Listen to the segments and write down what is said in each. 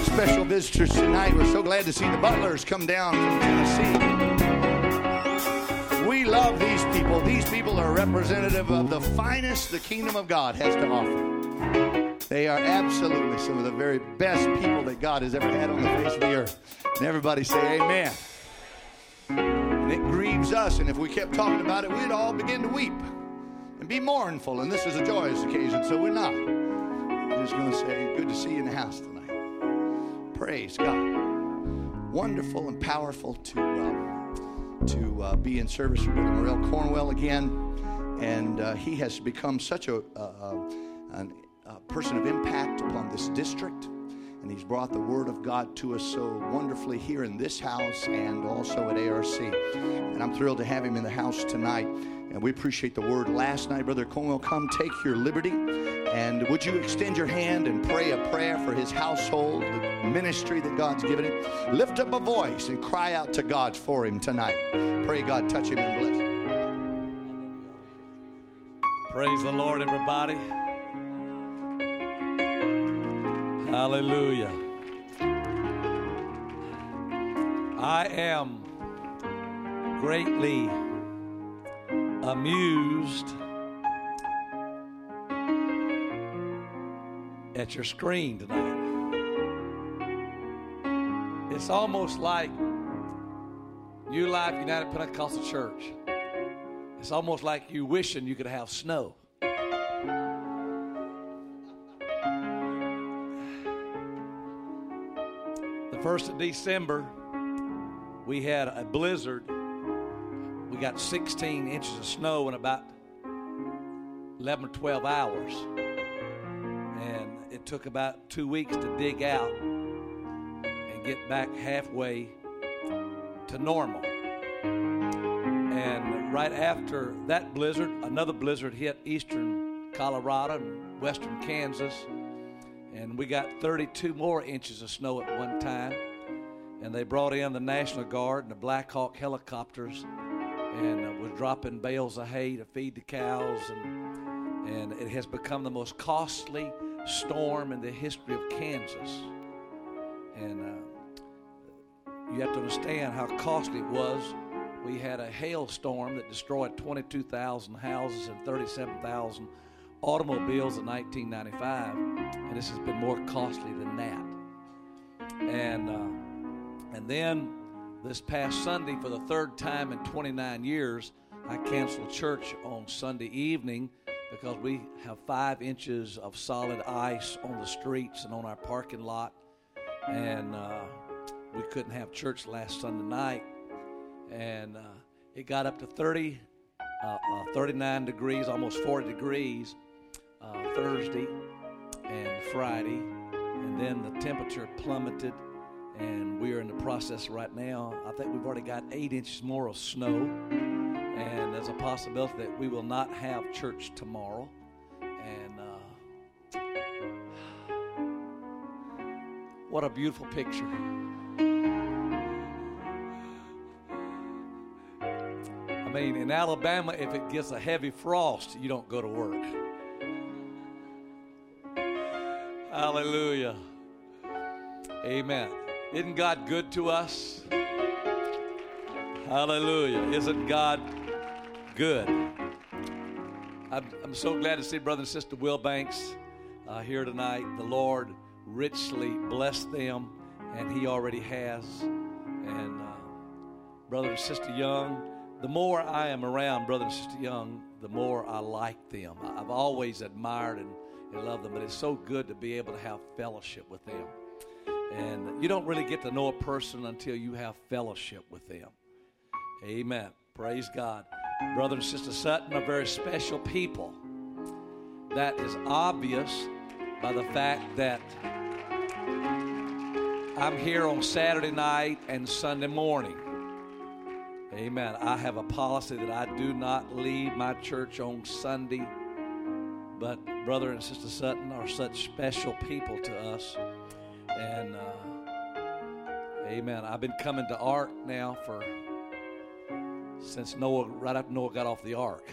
Special visitors tonight. We're so glad to see the Butlers come down from Tennessee. We love these people. These people are representative of the finest the kingdom of God has to offer. They are absolutely some of the very best people that God has ever had on the face of the earth. And everybody say amen. And it grieves us, and if we kept talking about it, we'd all begin to weep and be mournful. And this is a joyous occasion, so we're not. We're just going to say, good to see you in the house tonight. Praise God. Wonderful and powerful to be in service with Brother Morrell Cornwell again. And he has become such a person of impact upon this district. And he's brought the Word of God to us so wonderfully here in this house and also at ARC. And I'm thrilled to have him in the house tonight. And we appreciate the Word last night. Brother Cornwell, come take your liberty. And would you extend your hand and pray a prayer for his household, the ministry that God's given him? Lift up a voice and cry out to God for him tonight. Pray God touch him and bless him. Praise the Lord, everybody. Hallelujah. I am greatly amused at your screen tonight. It's almost like New Life United Pentecostal Church. It's almost like you wishing you could have snow. The 1st of December, we had a blizzard. We got 16 inches of snow in about 11 or 12 hours. And it took about 2 weeks to dig out and get back halfway to normal. And right after that blizzard, another blizzard hit eastern Colorado and western Kansas. And we got 32 more inches of snow at one time. And they brought in the National Guard and the Black Hawk helicopters and was dropping bales of hay to feed the cows. And it has become the most costly storm in the history of Kansas. And you have to understand how costly it was. We had a hailstorm that destroyed 22,000 houses and 37,000 automobiles in 1995, and this has been more costly than that. And then this past Sunday, for the third time in 29 years, I canceled church on Sunday evening because we have 5 inches of solid ice on the streets and on our parking lot, and we couldn't have church last Sunday night. And it got up to 39 degrees, almost 40 degrees Thursday and Friday. And then the temperature plummeted, and we are in the process right now. I think we've already got 8 inches more of snow, and there's a possibility that we will not have church tomorrow. And what a beautiful picture. I mean, in Alabama, if it gets a heavy frost, you don't go to work. Hallelujah. Amen. Isn't God good to us? Hallelujah. Isn't God good? I'm so glad to see Brother and Sister Will Banks here tonight. The Lord richly bless them, and He already has. And Brother and Sister Young, the more I am around Brother and Sister Young, the more I like them. I've always admired and loved them, but it's so good to be able to have fellowship with them. And you don't really get to know a person until you have fellowship with them. Amen. Praise God. Brother and Sister Sutton are very special people. That is obvious by the fact that I'm here on Saturday night and Sunday morning. Amen. I have a policy that I do not leave my church on Sunday. But Brother and Sister Sutton are such special people to us. And, amen, I've been coming to ARC now since Noah, right after Noah got off the ark.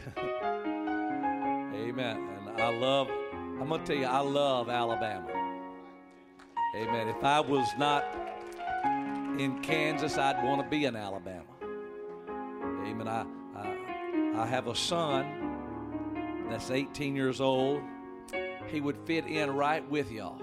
Amen. And I'm going to tell you, I love Alabama. Amen. If I was not in Kansas, I'd want to be in Alabama. Amen. I have a son that's 18 years old. He would fit in right with y'all.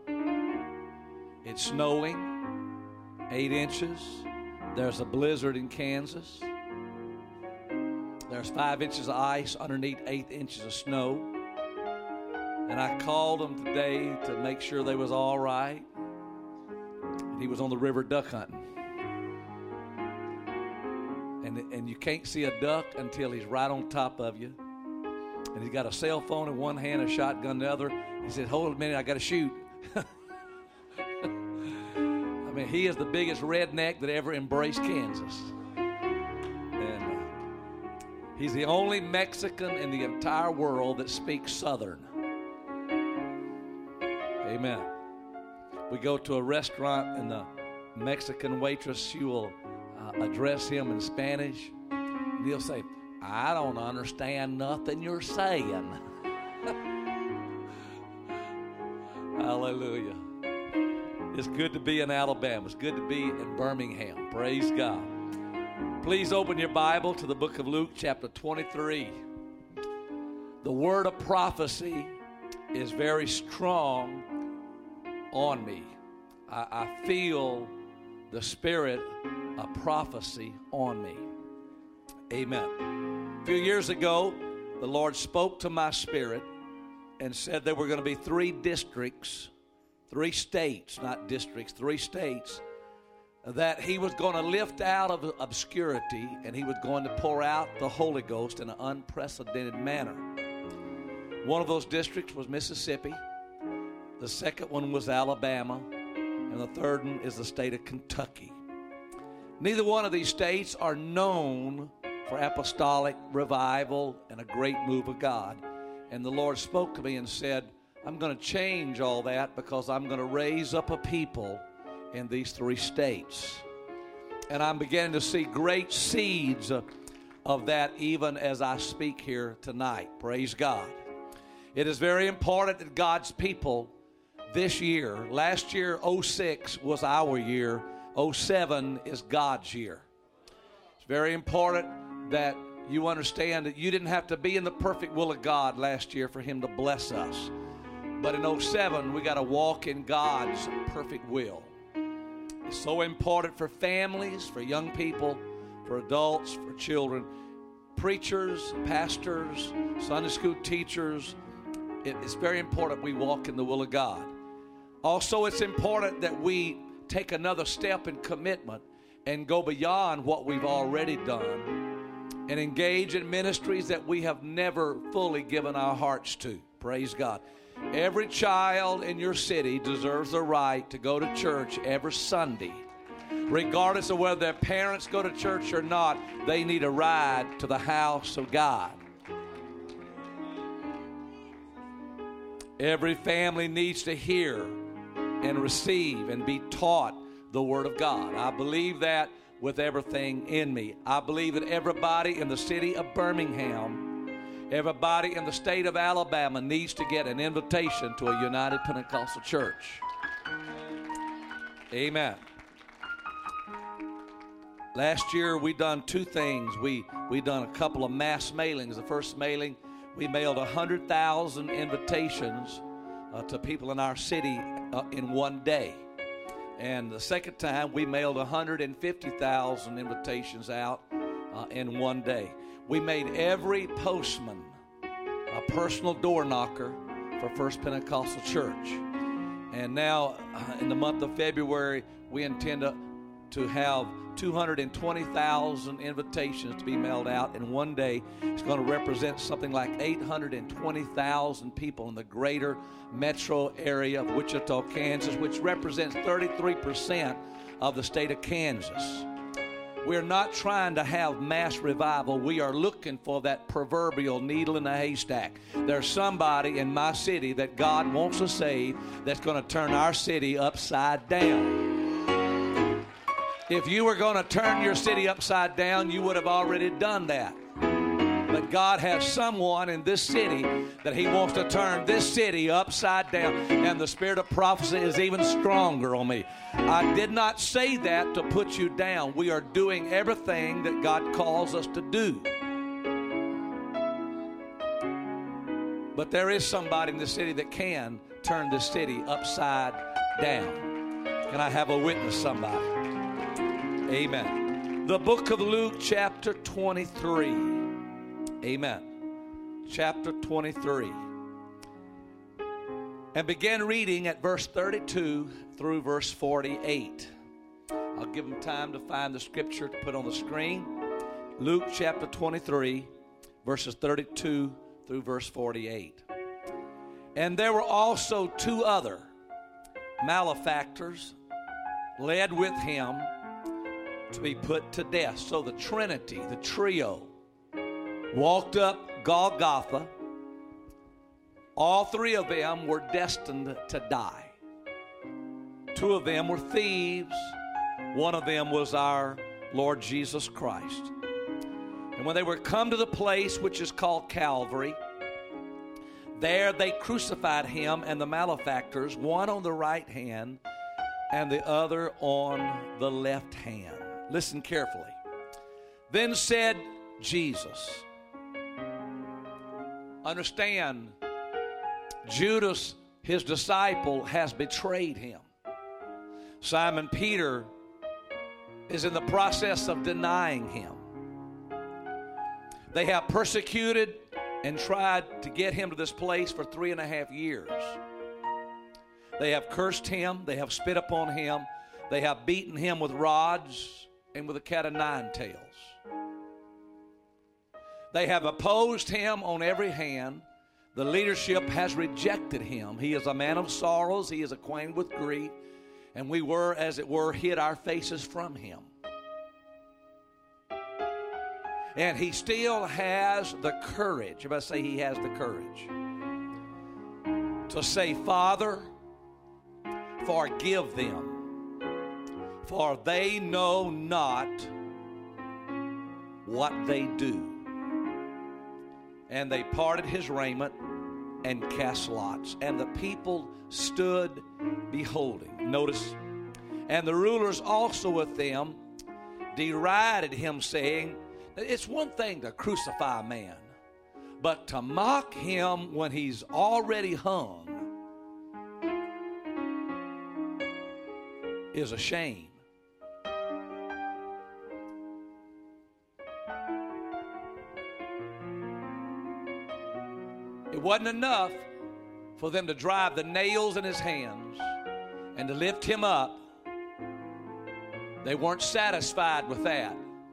It's snowing, 8 inches. There's a blizzard in Kansas. There's 5 inches of ice underneath 8 inches of snow. And I called him today to make sure they was all right. And he was on the river duck hunting. And you can't see a duck until he's right on top of you. And he's got a cell phone in one hand, a shotgun in the other. He said, hold a minute, I got to shoot. I mean, he is the biggest redneck that ever embraced Kansas. And he's the only Mexican in the entire world that speaks Southern. Amen. We go to a restaurant and the Mexican waitress, she will address him in Spanish. And he'll say, I don't understand nothing you're saying. Hallelujah. It's good to be in Alabama. It's good to be in Birmingham. Praise God. Please open your Bible to the book of Luke, chapter 23. The word of prophecy is very strong on me. I feel the spirit of prophecy on me. Amen. A few years ago, the Lord spoke to my spirit and said there were going to be 3 districts, 3 states, not districts, 3 states, that he was going to lift out of obscurity and he was going to pour out the Holy Ghost in an unprecedented manner. One of those districts was Mississippi. The second one was Alabama. And the third one is the state of Kentucky. Neither one of these states are known for apostolic revival and a great move of God. And the Lord spoke to me and said, I'm going to change all that because I'm going to raise up a people in these 3 states. And I'm beginning to see great seeds of that even as I speak here tonight. Praise God. It is very important that God's people this year, last year, 06 was our year. 07 is God's year. It's very important that you understand that you didn't have to be in the perfect will of God last year for him to bless us. But in 07, we got to walk in God's perfect will. It's so important for families, for young people, for adults, for children, preachers, pastors, Sunday school teachers. It's very important we walk in the will of God. Also, it's important that we take another step in commitment and go beyond what we've already done and engage in ministries that we have never fully given our hearts to. Praise God. Every child in your city deserves the right to go to church every Sunday. Regardless of whether their parents go to church or not, they need a ride to the house of God. Every family needs to hear and receive and be taught the Word of God. I believe that with everything in me. I believe that everybody in the city of Birmingham, everybody in the state of Alabama needs to get an invitation to a United Pentecostal Church. Amen. Last year we done 2 things. We done a couple of mass mailings. The first mailing, we mailed 100,000 invitations to people in our city in one day. And the second time, we mailed 150,000 invitations out in one day. We made every postman a personal door knocker for First Pentecostal Church. And now, in the month of February, we intend to have 220,000 invitations to be mailed out in one day. It's going to represent something like 820,000 people in the greater metro area of Wichita, Kansas, which represents 33% of the state of Kansas. We're not trying to have mass revival. We are looking for that proverbial needle in a haystack. There's somebody in my city that God wants to save that's going to turn our city upside down. If you were going to turn your city upside down, you would have already done that. But God has someone in this city that He wants to turn this city upside down. And the spirit of prophecy is even stronger on me. I did not say that to put you down. We are doing everything that God calls us to do. But there is somebody in this city that can turn this city upside down. Can I have a witness, somebody? Amen. The book of Luke, chapter 23. Amen. Chapter 23. And begin reading at verse 32 through verse 48. I'll give them time to find the scripture to put on the screen. Luke chapter 23, verses 32 through verse 48. And there were also two other malefactors led with him to be put to death. So the Trinity, the trio, walked up Golgotha. All three of them were destined to die. Two of them were thieves. One of them was our Lord Jesus Christ. And when they were come to the place which is called Calvary, there they crucified him and the malefactors, one on the right hand and the other on the left hand. Listen carefully. Then said Jesus, understand, Judas, his disciple, has betrayed him. Simon Peter is in the process of denying him. They have persecuted and tried to get him to this place for 3.5 years. They have cursed him. They have spit upon him. They have beaten him with rods and with a cat of nine tails. They have opposed him on every hand. The leadership has rejected him. He is a man of sorrows. He is acquainted with grief. And we were, as it were, hid our faces from him. And he still has the courage. Everybody say he has the courage to say, Father, forgive them, for they know not what they do. And they parted his raiment and cast lots. And the people stood beholding. Notice, and the rulers also with them derided him, saying, it's one thing to crucify a man, but to mock him when he's already hung is a shame. It wasn't enough for them to drive the nails in his hands and to lift him up. They weren't satisfied with that.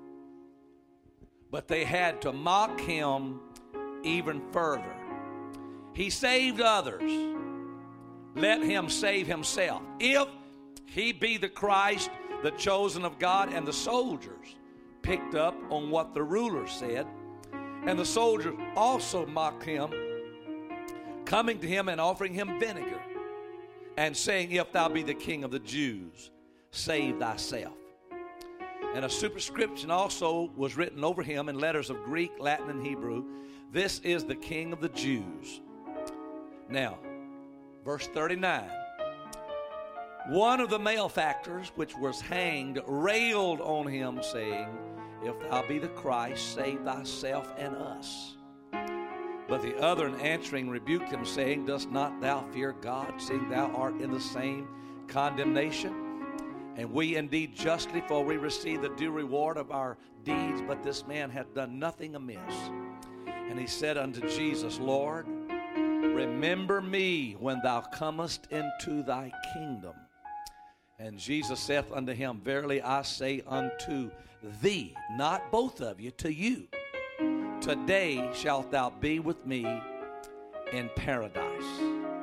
But they had to mock him even further. He saved others. Let him save himself. If he be the Christ, the chosen of God. And the soldiers picked up on what the rulers said. And the soldiers also mocked him, coming to him and offering him vinegar, and saying, if thou be the King of the Jews, save thyself. And a superscription also was written over him in letters of Greek, Latin, and Hebrew. This is the King of the Jews. Now, verse 39. One of the malefactors which was hanged railed on him, saying, if thou be the Christ, save thyself and us. But the other, in answering, rebuked him, saying, dost not thou fear God, seeing thou art in the same condemnation? And we indeed justly, for we receive the due reward of our deeds, but this man hath done nothing amiss. And he said unto Jesus, Lord, remember me when thou comest into thy kingdom. And Jesus saith unto him, verily I say unto thee, not both of you, to you, today shalt thou be with me in paradise.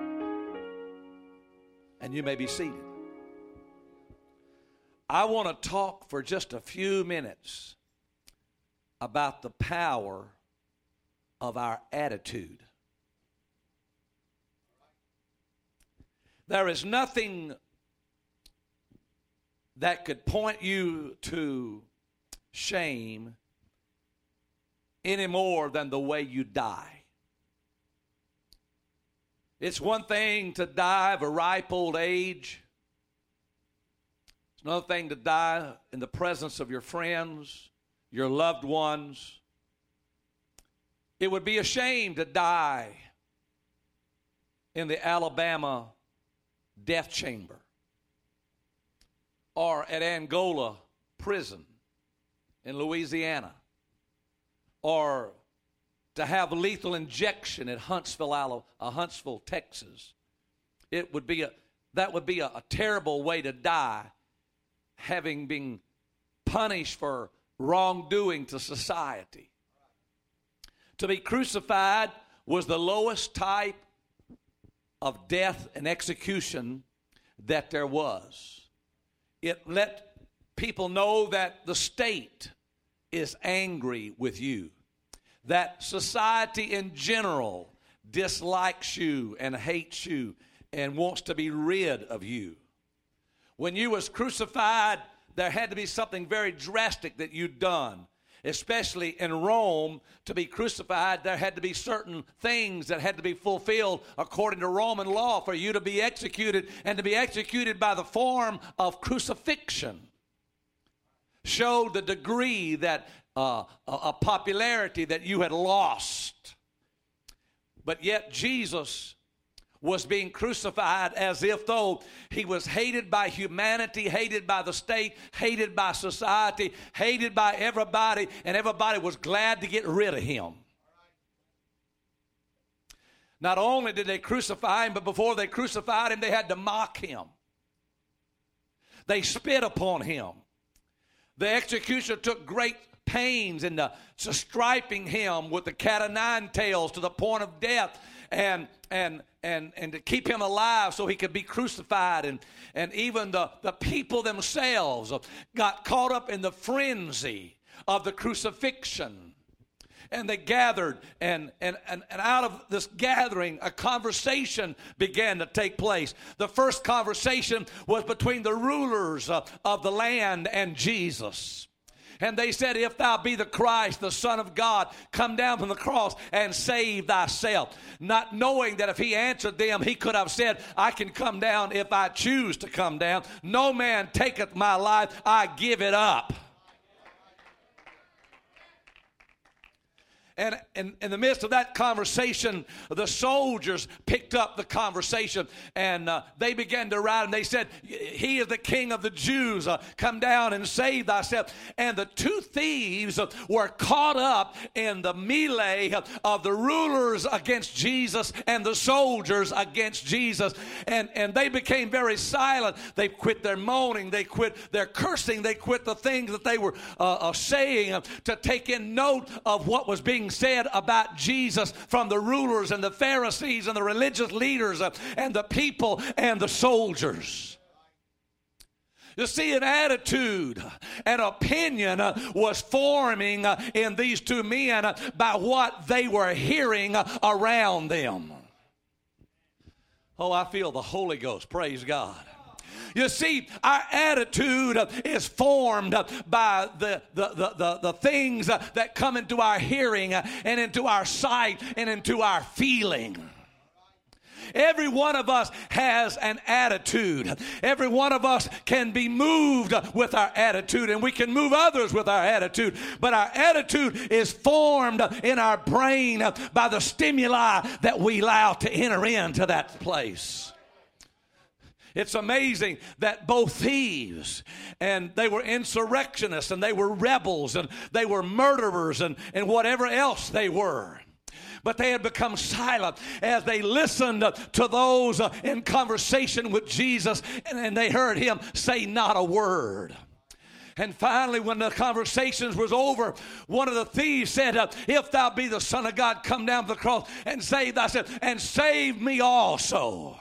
And you may be seated. I want to talk for just a few minutes about the power of our attitude. There is nothing that could point you to shame any more than the way you die. It's one thing to die of a ripe old age. It's another thing to die in the presence of your friends, your loved ones. It would be a shame to die in the Alabama death chamber or at Angola prison in Louisiana, or to have lethal injection at Huntsville, Texas. That would be a terrible way to die, having been punished for wrongdoing to society. To be crucified was the lowest type of death and execution that there was. It let people know that the state is angry with you, that society in general dislikes you and hates you and wants to be rid of you. When you was crucified, there had to be something very drastic that you'd done. Especially in Rome, to be crucified, there had to be certain things that had to be fulfilled according to Roman law for you to be executed, and to be executed by the form of crucifixion showed the degree that a popularity that you had lost. But yet Jesus was being crucified as if though he was hated by humanity, hated by the state, hated by society, hated by everybody, and everybody was glad to get rid of him. Not only did they crucify him, but before they crucified him, they had to mock him. They spit upon him. The executioner took great pains in striping him with the cat o' nine tails to the point of death, and to keep him alive so he could be crucified. And even the people themselves got caught up in the frenzy of the crucifixion. And they gathered, and out of this gathering, a conversation began to take place. The first conversation was between the rulers of the land and Jesus. And they said, if thou be the Christ, the Son of God, come down from the cross and save thyself. Not knowing that if he answered them, he could have said, I can come down if I choose to come down. No man taketh my life, I give it up. And in the midst of that conversation, the soldiers picked up the conversation, and they began to ride, and they said, he is the King of the Jews. Come down and save thyself. And the two thieves were caught up in the melee of the rulers against Jesus and the soldiers against Jesus. And they became very silent. They quit their moaning. They quit their cursing. They quit the things that they were saying to take in note of what was being said about Jesus from the rulers and the Pharisees and the religious leaders and the people and the soldiers. You see, an attitude, an opinion was forming in these two men by what they were hearing around them. Oh, I feel the Holy Ghost. Praise God. You see, our attitude is formed by the things that come into our hearing and into our sight and into our feeling. Every one of us has an attitude. Every one of us can be moved with our attitude, and we can move others with our attitude. But our attitude is formed in our brain by the stimuli that we allow to enter into that place. It's amazing that both thieves, and they were insurrectionists, and they were rebels, and they were murderers, and whatever else they were. But they had become silent as they listened to those in conversation with Jesus, and they heard him say not a word. And finally, when the conversations was over, one of the thieves said, if thou be the Son of God, come down from the cross and save thyself, and save me also.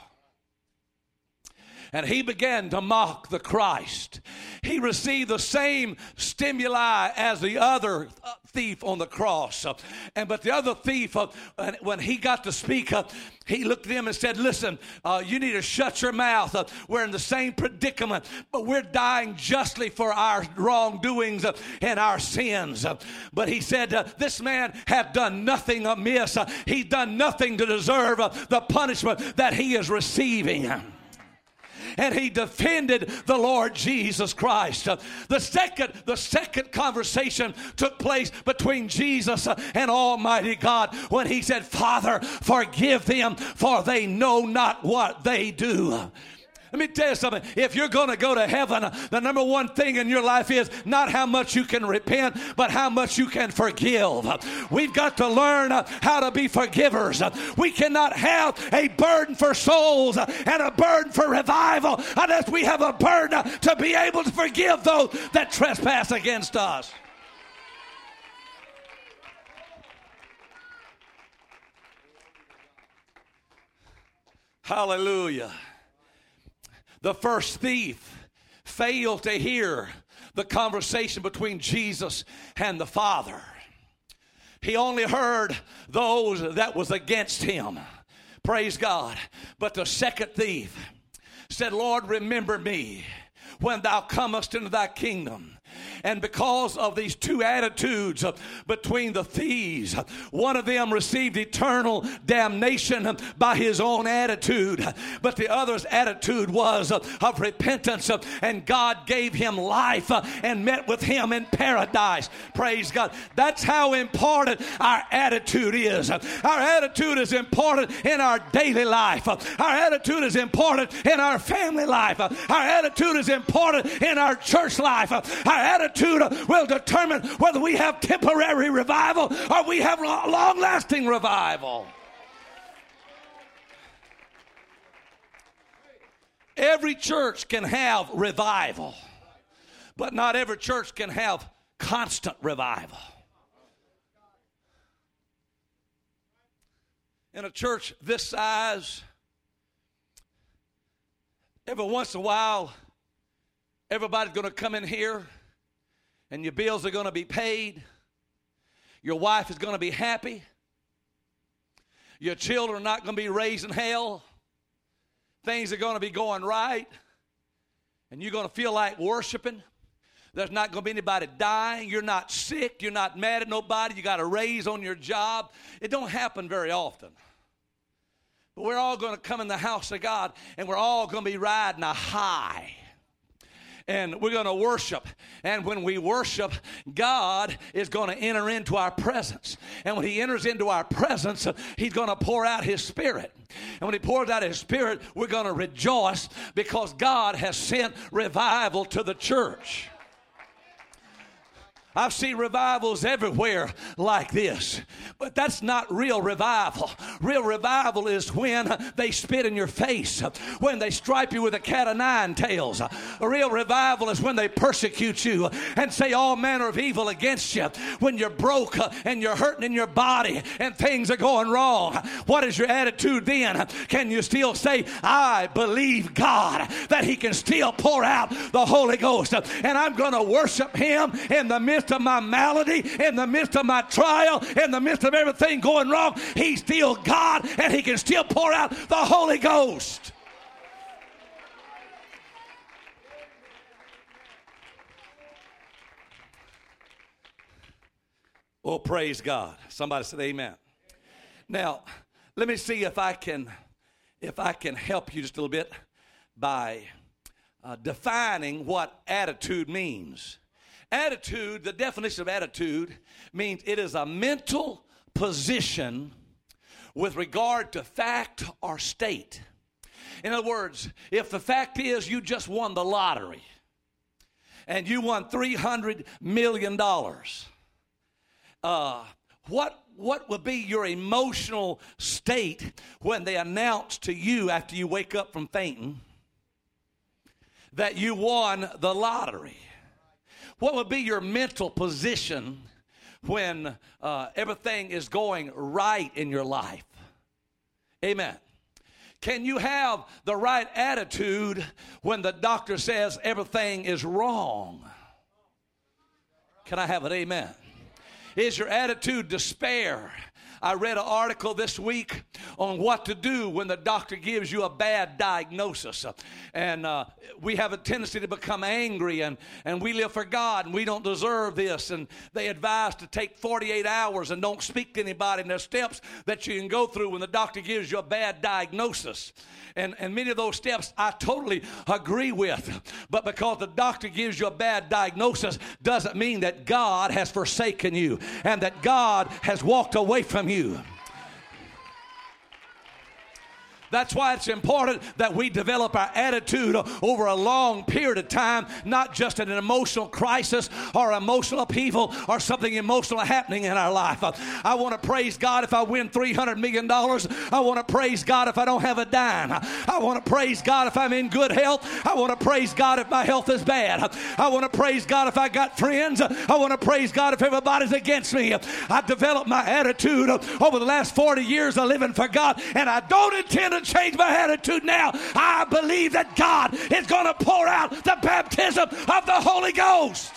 And he began to mock the Christ. He received the same stimuli as the other thief on the cross. But the other thief, when he got to speak, he looked at him and said, listen, you need to shut your mouth. We're in the same predicament, but we're dying justly for our wrongdoings and our sins. But he said, this man hath done nothing amiss. He's done nothing to deserve the punishment that he is receiving. And he defended the Lord Jesus Christ. The second conversation took place between Jesus and Almighty God when he said, Father, forgive them, for they know not what they do. Let me tell you something. If you're going to go to heaven, the number one thing in your life is not how much you can repent, but how much you can forgive. We've got to learn how to be forgivers. We cannot have a burden for souls and a burden for revival unless we have a burden to be able to forgive those that trespass against us. Hallelujah. The first thief failed to hear the conversation between Jesus and the Father. He only heard those that was against him. Praise God. But the second thief said, Lord, remember me when thou comest into thy kingdom. And because of these two attitudes between the thieves, one of them received eternal damnation by his own attitude, but the other's attitude was of repentance, and God gave him life and met with him in paradise. Praise God. That's how important our attitude is. Our attitude is important in our daily life. Our attitude is important in our family life. Our attitude is important in our church life. Our attitude will determine whether we have temporary revival or we have long-lasting revival. Every church can have revival, but not every church can have constant revival. In a church this size, every once in a while, everybody's going to come in here and your bills are going to be paid. Your wife is going to be happy. Your children are not going to be raised in hell. Things are going to be going right. And you're going to feel like worshiping. There's not going to be anybody dying. You're not sick. You're not mad at nobody. You got a raise on your job. It don't happen very often. But we're all going to come in the house of God, and we're all going to be riding a high. And we're going to worship. And when we worship, God is going to enter into our presence. And when he enters into our presence, he's going to pour out his Spirit. And when he pours out his Spirit, we're going to rejoice because God has sent revival to the church. I've seen revivals everywhere like this, but that's not real revival. Real revival is when they spit in your face, when they stripe you with a cat of nine tails. A real revival is when they persecute you and say all manner of evil against you, when you're broke and you're hurting in your body and things are going wrong. What is your attitude then? Can you still say, I believe God that he can still pour out the Holy Ghost, and I'm going to worship him in the midst of my malady, in the midst of my trial, in the midst of everything going wrong? He's still God, and he can still pour out the Holy Ghost. Oh, praise God. Somebody said amen. Now, let me see if I can help you just a little bit by defining what attitude means. Attitude, the definition of attitude means it is a mental position with regard to fact or state. In other words, if the fact is you just won the lottery and you won $300 million, what would be your emotional state when they announce to you after you wake up from fainting that you won the lottery? What would be your mental position when everything is going right in your life? Amen. Can you have the right attitude when the doctor says everything is wrong? Can I have an amen? Is your attitude despair? I read an article this week on what to do when the doctor gives you a bad diagnosis. And we have a tendency to become angry, and we live for God, and we don't deserve this. And they advise to take 48 hours and don't speak to anybody. And there's steps that you can go through when the doctor gives you a bad diagnosis. And many of those steps I totally agree with. But because the doctor gives you a bad diagnosis doesn't mean that God has forsaken you and that God has walked away from you. That's why it's important that we develop our attitude over a long period of time, not just in an emotional crisis or emotional upheaval or something emotional happening in our life. I want to praise God if I win $300 million. I want to praise God if I don't have a dime. I want to praise God if I'm in good health. I want to praise God if my health is bad. I want to praise God if I got friends. I want to praise God if everybody's against me. I developed my attitude over the last 40 years of living for God, and I don't intend to change my attitude now. I believe that God is going to pour out the baptism of the Holy Ghost.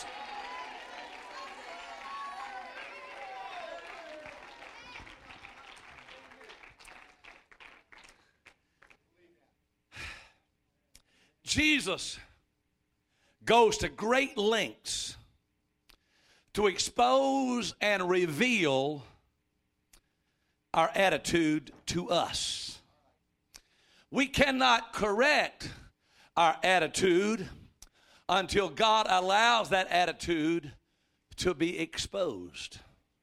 Jesus goes to great lengths to expose and reveal our attitude to us. We cannot correct our attitude until God allows that attitude to be exposed.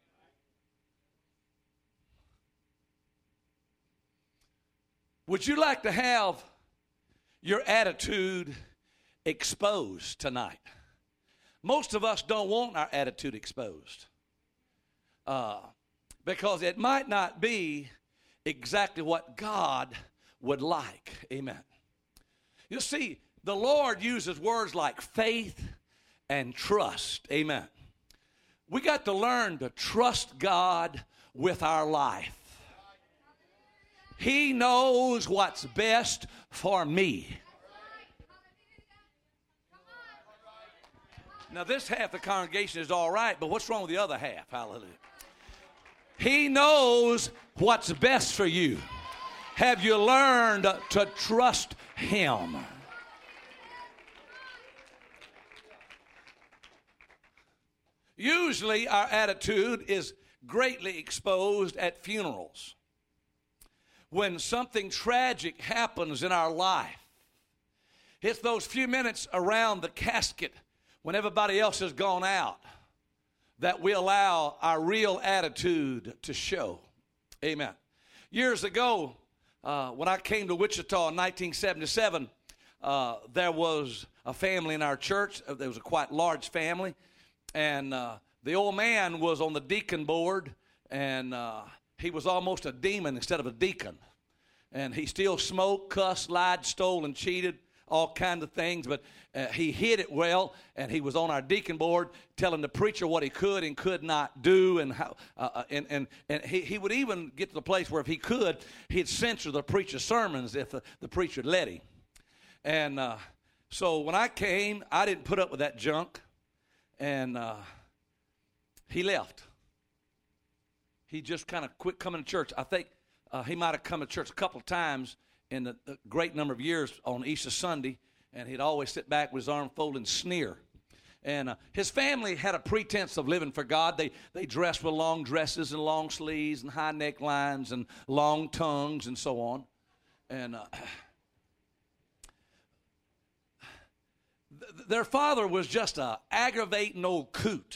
Would you like to have your attitude exposed tonight? Most of us don't want our attitude exposed because it might not be exactly what God would like. Amen. You see, the Lord uses words like faith and trust. Amen. We got to learn to trust God with our life. He knows what's best for me. Now, this half of the congregation is all right, but what's wrong with the other half? Hallelujah. He knows what's best for you. Have you learned to trust Him? Usually our attitude is greatly exposed at funerals. When something tragic happens in our life, it's those few minutes around the casket when everybody else has gone out that we allow our real attitude to show. Amen. Years ago, when I came to Wichita in 1977, there was a family in our church. There was a quite large family. And the old man was on the deacon board, and he was almost a demon instead of a deacon. And he still smoked, cussed, lied, stole, and cheated, all kinds of things. But he hid it well, and he was on our deacon board telling the preacher what he could and could not do. And how, and he would even get to the place where if he could, he'd censor the preacher's sermons if the preacher let him. And so when I came, I didn't put up with that junk. And he left. He just kind of quit coming to church. I think he might have come to church a couple of times in the great number of years on Easter Sunday, and he'd always sit back with his arm folded and sneer. And his family had a pretense of living for God. They dressed with long dresses and long sleeves and high necklines and long tongues and so on. And their father was just a aggravating old coot.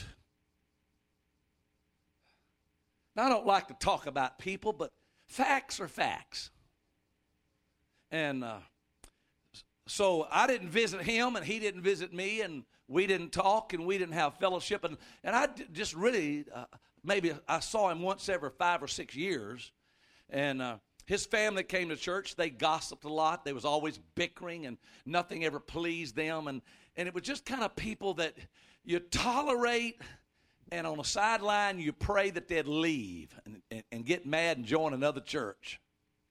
Now, I don't like to talk about people, but facts are facts. And so I didn't visit him, and he didn't visit me, and we didn't talk, and we didn't have fellowship. And I just really, maybe I saw him once every 5 or 6 years. And his family came to church. They gossiped a lot. They was always bickering, and nothing ever pleased them. And it was just kind of people that you tolerate, and on the sideline you pray that they'd leave and get mad and join another church.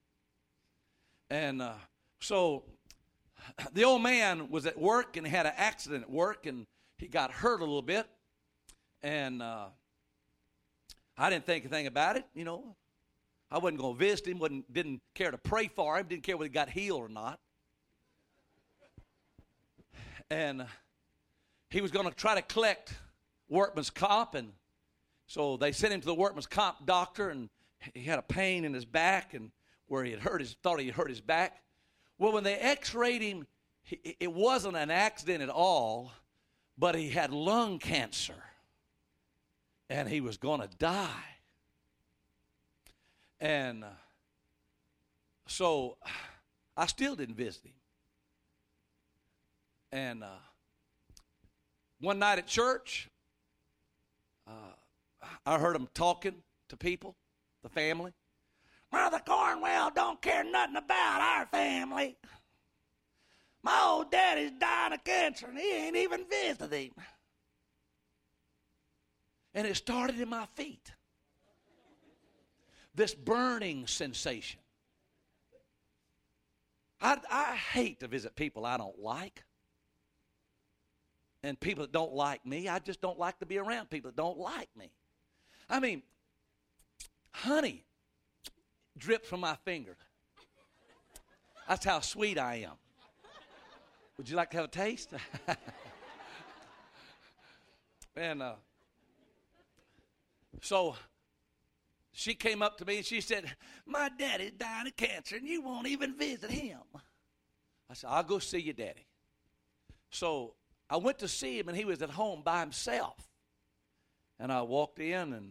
And so the old man was at work, and he had an accident at work, and he got hurt a little bit. And I didn't think anything about it, you know. I wasn't going to visit him, didn't care to pray for him, didn't care whether he got healed or not. And he was going to try to collect workman's comp, and so they sent him to the workman's comp doctor, and he had a pain in his back and where he had thought he had hurt his back. Well, when they x-rayed him, it wasn't an accident at all, but he had lung cancer, and he was going to die. And so I still didn't visit him. And one night at church, I heard him talking to people, the family. Brother Cornwell don't care nothing about our family. My old daddy's dying of cancer, and he ain't even visited him. And it started in my feet. This burning sensation. I hate to visit people I don't like. And people that don't like me, I just don't like to be around people that don't like me. I mean, honey dripped from my finger. That's how sweet I am. Would you like to have a taste? And so she came up to me and she said, my daddy's dying of cancer and you won't even visit him. I said, I'll go see your daddy. So I went to see him and he was at home by himself. And I walked in and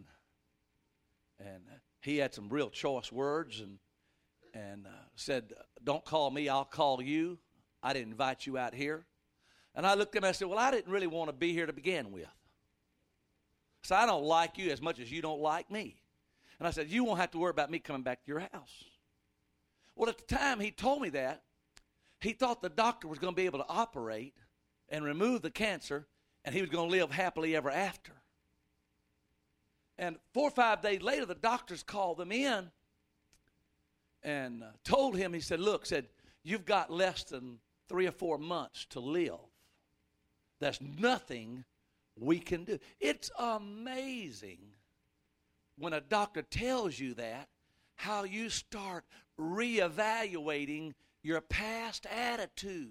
he had some real choice words and said, don't call me, I'll call you. I didn't invite you out here. And I looked at him and I said, well, I didn't really want to be here to begin with. So I don't like you as much as you don't like me. And I said, you won't have to worry about me coming back to your house. Well, at the time he told me that, he thought the doctor was going to be able to operate and remove the cancer, and he was going to live happily ever after. And 4 or 5 days later, the doctors called them in and told him, he said, look, you've got less than 3 or 4 months to live. There's nothing we can do. It's amazing when a doctor tells you that, how you start reevaluating your past attitudes.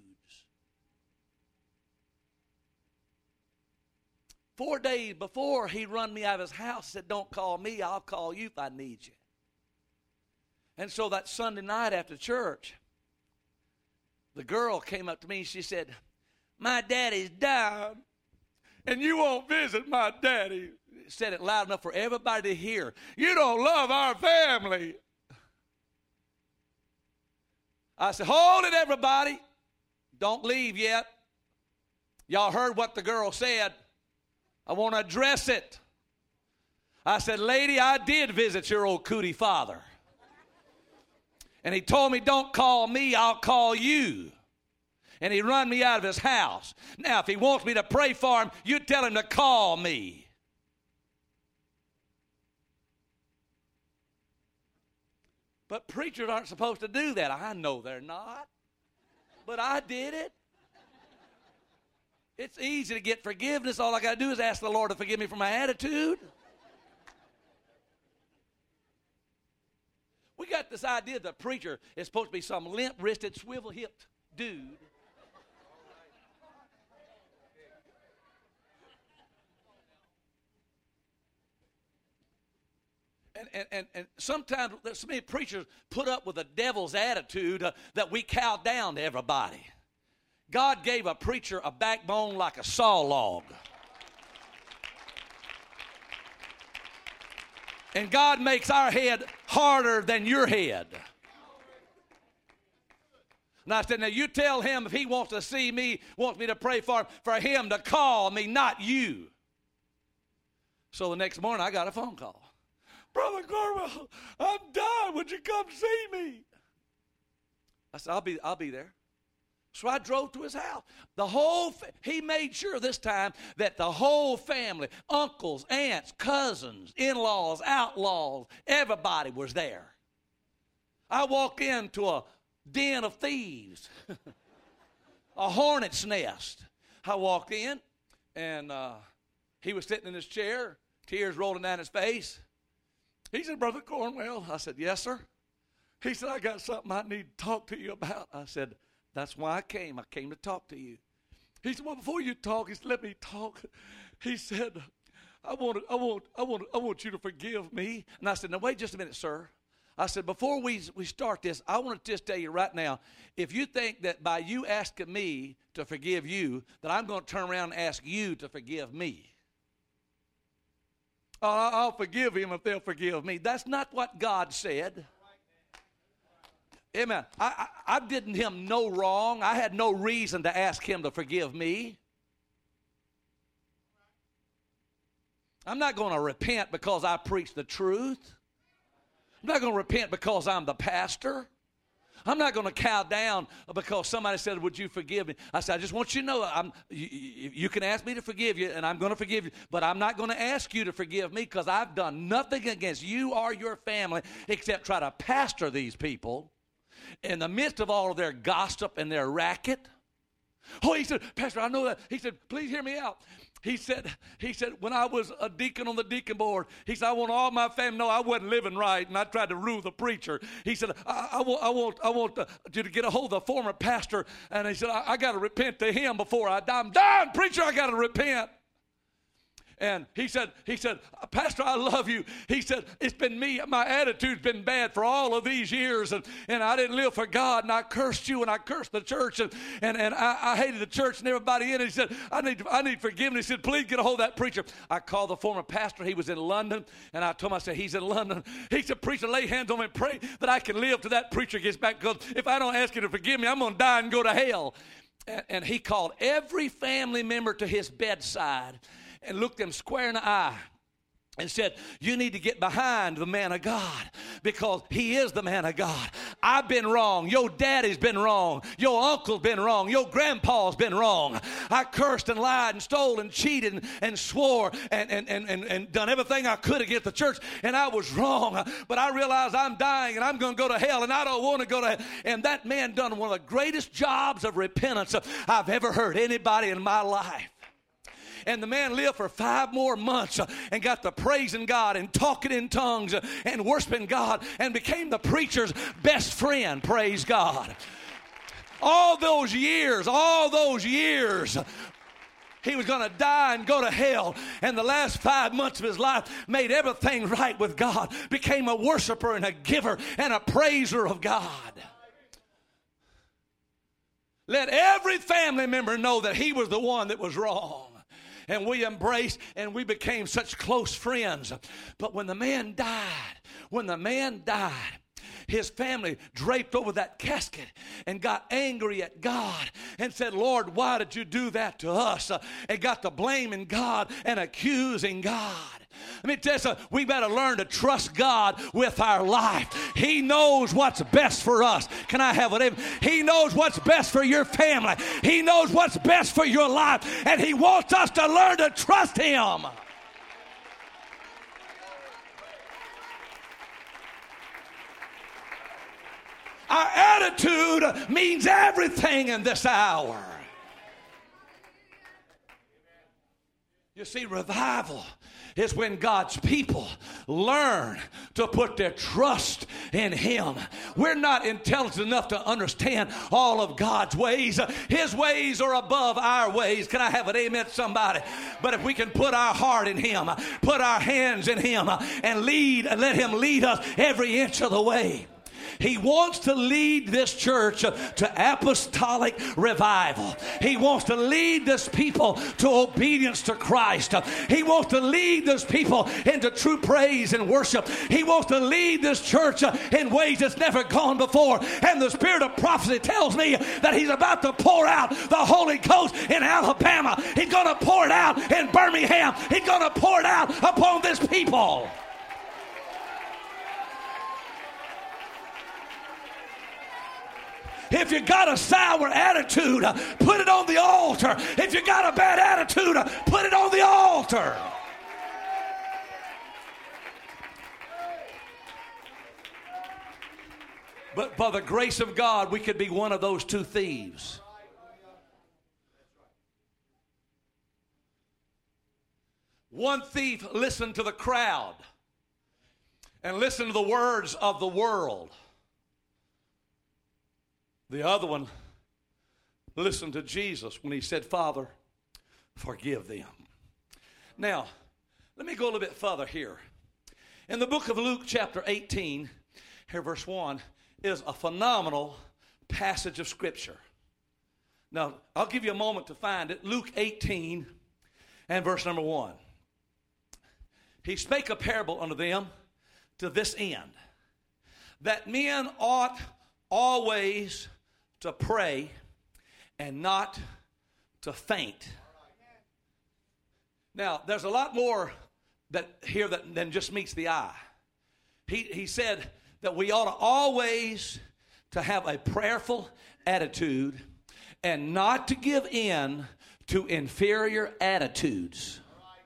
4 days before, he run me out of his house, said, don't call me, I'll call you if I need you. And so that Sunday night after church, the girl came up to me and she said, my daddy's dying, and you won't visit my daddy. Said it loud enough for everybody to hear. You don't love our family. I said, hold it, everybody. Don't leave yet. Y'all heard what the girl said. I want to address it. I said, lady, I did visit your old cootie father. And he told me, don't call me, I'll call you. And he run me out of his house. Now, if he wants me to pray for him, you tell him to call me. But preachers aren't supposed to do that. I know they're not. But I did it. It's easy to get forgiveness. All I got to do is ask the Lord to forgive me for my attitude. We got this idea that the preacher is supposed to be some limp-wristed, swivel-hipped dude. And sometimes so many preachers put up with the devil's attitude that we cow down to everybody. God gave a preacher a backbone like a saw log. And God makes our head harder than your head. And I said, now you tell him if he wants to see me, wants me to pray for him to call me, not you. So the next morning I got a phone call. Brother Cornwell, I'm dying. Would you come see me? I said, I'll be there. So I drove to his house. He made sure this time that the whole family, uncles, aunts, cousins, in-laws, outlaws, everybody was there. I walked into a den of thieves, a hornet's nest. I walked in, and he was sitting in his chair, tears rolling down his face. He said, Brother Cornwell. I said, yes, sir. He said, I got something I need to talk to you about. I said, that's why I came. I came to talk to you. He said, well, before you talk, he said, let me talk. He said, I want you to forgive me. And I said, now, wait just a minute, sir. I said, before we start this, I want to just tell you right now, if you think that by you asking me to forgive you, that I'm going to turn around and ask you to forgive me. I'll forgive him if they'll forgive me. That's not what God said. Amen. I did him no wrong. I had no reason to ask him to forgive me. I'm not going to repent because I preach the truth. I'm not going to repent because I'm the pastor. I'm not going to cow down because somebody said, would you forgive me? I said, I just want you to know, you can ask me to forgive you, and I'm going to forgive you, but I'm not going to ask you to forgive me because I've done nothing against you or your family except try to pastor these people in the midst of all of their gossip and their racket. Oh, he said, Pastor, I know that. He said, please hear me out. He said, when I was a deacon on the deacon board, he said, I want all my family to know I wasn't living right, and I tried to rule the preacher. He said, I want you to get a hold of the former pastor, and he said, I got to repent to him before I die. I'm done, preacher, I got to repent. And he said, Pastor, I love you. He said, it's been me. My attitude's been bad for all of these years. And I didn't live for God. And I cursed you and I cursed the church. And I hated the church and everybody in it. He said, I need forgiveness. He said, please get a hold of that preacher. I called the former pastor. He was in London. And I told him, I said, he's in London. He said, preacher, lay hands on me and pray that I can live till that preacher gets back. Because if I don't ask you to forgive me, I'm going to die and go to hell. And he called every family member to his bedside and looked them square in the eye and said, you need to get behind the man of God because he is the man of God. I've been wrong. Your daddy's been wrong. Your uncle's been wrong. Your grandpa's been wrong. I cursed and lied and stole and cheated and swore and done everything I could against the church, and I was wrong. But I realized I'm dying and I'm going to go to hell, and I don't want to go to hell. And that man done one of the greatest jobs of repentance I've ever heard anybody in my life. And the man lived for 5 more months and got to praising God and talking in tongues and worshiping God and became the preacher's best friend. Praise God. All those years, he was going to die and go to hell. And the last 5 months of his life made everything right with God. Became a worshiper and a giver and a praiser of God. Let every family member know that he was the one that was wrong. And we embraced and we became such close friends. But when the man died, his family draped over that casket and got angry at God and said, Lord, why did you do that to us? And got to blaming God and accusing God. Let me tell you something, we better learn to trust God with our life. He knows what's best for us. Can I have it? He knows what's best for your family. He knows what's best for your life. And he wants us to learn to trust him. Our attitude means everything in this hour. You see, revival is when God's people learn to put their trust in him. We're not intelligent enough to understand all of God's ways. His ways are above our ways. Can I have an amen, somebody? But if we can put our heart in him, put our hands in him, and let him lead us every inch of the way. He wants to lead this church to apostolic revival. He wants to lead this people to obedience to Christ. He wants to lead this people into true praise and worship. He wants to lead this church in ways that's never gone before. And the spirit of prophecy tells me that he's about to pour out the Holy Ghost in Alabama. He's going to pour it out in Birmingham. He's going to pour it out upon this people. If you got a sour attitude, put it on the altar. If you got a bad attitude, put it on the altar. But by the grace of God, we could be one of those two thieves. One thief listened to the crowd and listen to the words of the world. The other one listened to Jesus when he said, Father, forgive them. Now, let me go a little bit further here. In the book of Luke chapter 18, here verse 1, is a phenomenal passage of Scripture. Now, I'll give you a moment to find it. Luke 18 and verse number 1. He spake a parable unto them to this end, that men ought always to pray and not to faint. Now, there's a lot more than just meets the eye. He said that we ought to always to have a prayerful attitude and not to give in to inferior attitudes.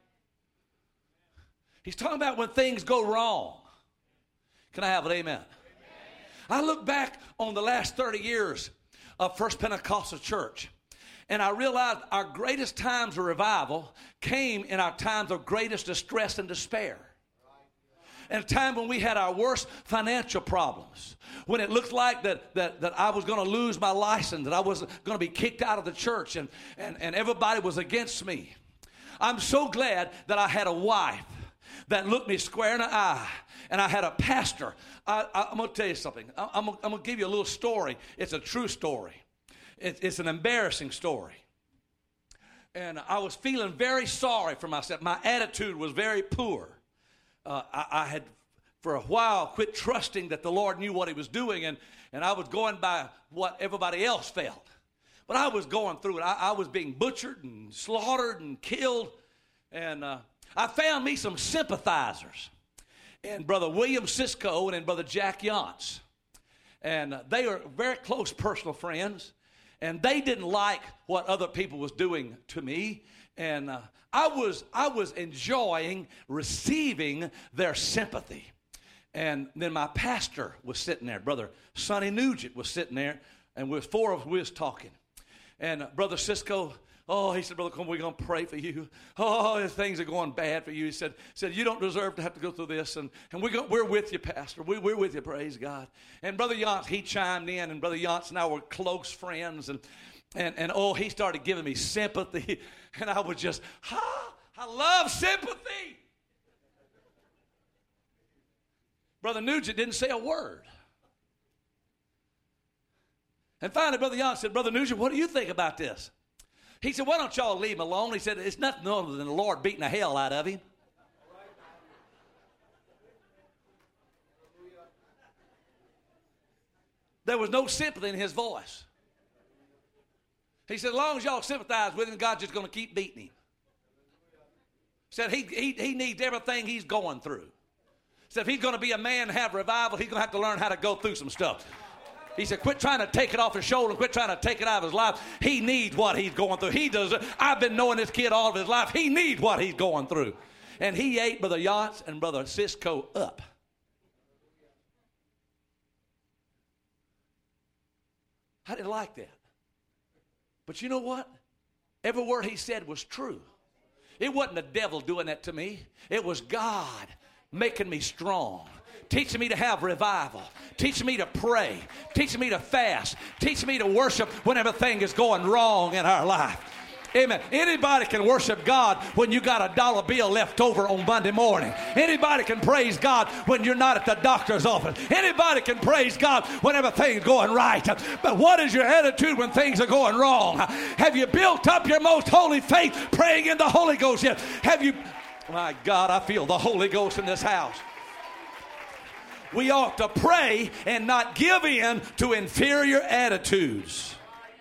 He's talking about when things go wrong. Can I have an amen? I look back on the last 30 years of First Pentecostal Church, and I realized our greatest times of revival came in our times of greatest distress and despair. In a time when we had our worst financial problems, when it looked like that I was going to lose my license, that I was going to be kicked out of the church, and everybody was against me. I'm so glad that I had a wife that looked me square in the eye, and I had a pastor. I'm going to tell you something. I'm going to give you a little story. It's a true story. It's an embarrassing story. And I was feeling very sorry for myself. My attitude was very poor. I had, for a while, quit trusting that the Lord knew what he was doing, and I was going by what everybody else felt. But I was going through it. I was being butchered and slaughtered and killed, and I found me some sympathizers in Brother William Cisco and in Brother Jack Yance. And they are very close personal friends, and they didn't like what other people was doing to me. And I was enjoying receiving their sympathy. And then my pastor was sitting there. Brother Sonny Nugent was sitting there, and we was talking. And Brother Cisco, he said, Brother Coleman, we're going to pray for you. Things are going bad for you. He said, you don't deserve to have to go through this. And we're with you, Pastor. We're with you, praise God. And Brother Yance, he chimed in, and Brother Yance and I were close friends. And he started giving me sympathy. And I was just, I love sympathy. Brother Nugent didn't say a word. And finally, Brother Yance said, Brother Nugent, what do you think about this? He said, why don't y'all leave him alone? He said, it's nothing other than the Lord beating the hell out of him. There was no sympathy in his voice. He said, as long as y'all sympathize with him, God's just going to keep beating him. He said, he needs everything he's going through. He said, if he's going to be a man and have revival, he's going to have to learn how to go through some stuff. He said, quit trying to take it off his shoulder. Quit trying to take it out of his life. He needs what he's going through. He does it. I've been knowing this kid all of his life. He needs what he's going through. And he ate Brother Yance and Brother Cisco up. I didn't like that. But you know what? Every word he said was true. It wasn't the devil doing that to me. It was God making me strong. Teaching me to have revival. Teaching me to pray. Teaching me to fast. Teaching me to worship when everything is going wrong in our life. Amen. Anybody can worship God when you got a dollar bill left over on Monday morning. Anybody can praise God when you're not at the doctor's office. Anybody can praise God when everything's going right. But what is your attitude when things are going wrong? Have you built up your most holy faith praying in the Holy Ghost yet? Have you... My God, I feel the Holy Ghost in this house. We ought to pray and not give in to inferior attitudes.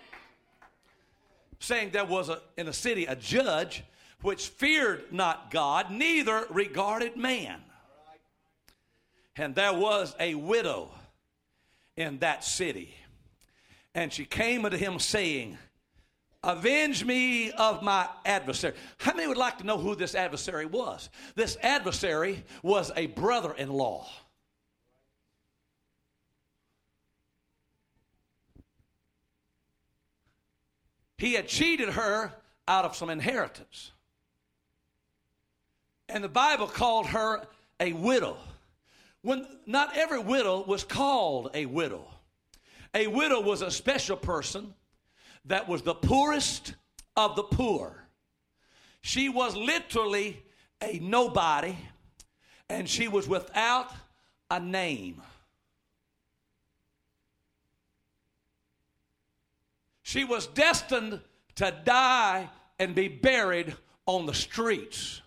Saying there was in a city a judge which feared not God, neither regarded man. And there was a widow in that city. And she came unto him saying, avenge me of my adversary. How many would like to know who this adversary was? This adversary was a brother-in-law. He had cheated her out of some inheritance. And the Bible called her a widow, when not every widow was called a widow. A widow was a special person that was the poorest of the poor. She was literally a nobody, and she was without a name. She was destined to die and be buried on the streets.